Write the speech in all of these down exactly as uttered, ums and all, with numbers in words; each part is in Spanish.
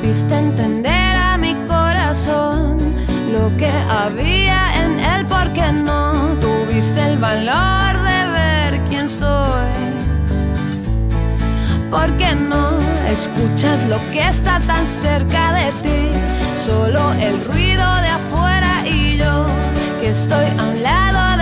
supiste entender a mi corazón lo que había en él, porque no tuviste el valor de ver quién soy. Porque no escuchas lo que está tan cerca de ti, solo el ruido de afuera y yo que estoy a un lado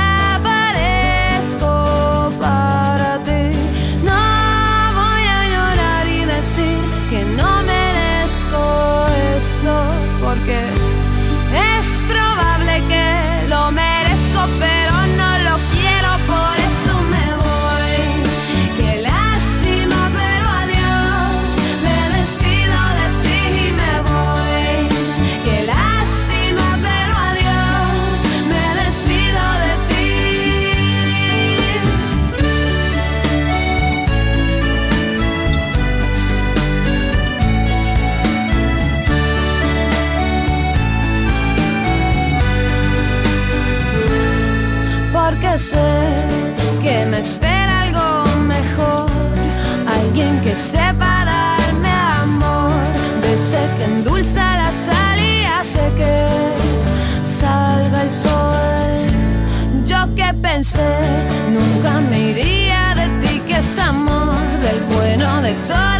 desaparezco para ti. No voy a llorar y decir que no merezco esto, porque es probable que lo merezco, pero no lo quiero, por eso me voy. Qué lástima, pero adiós, me despido de ti y me voy. Qué lástima, pero adiós, me despido de ti. Porque sé que me espera algo mejor, alguien que sepa darme amor, de ese que endulza la sal y hace que salga el sol. Yo que pensé nunca me iría de ti, que es amor del bueno de todos.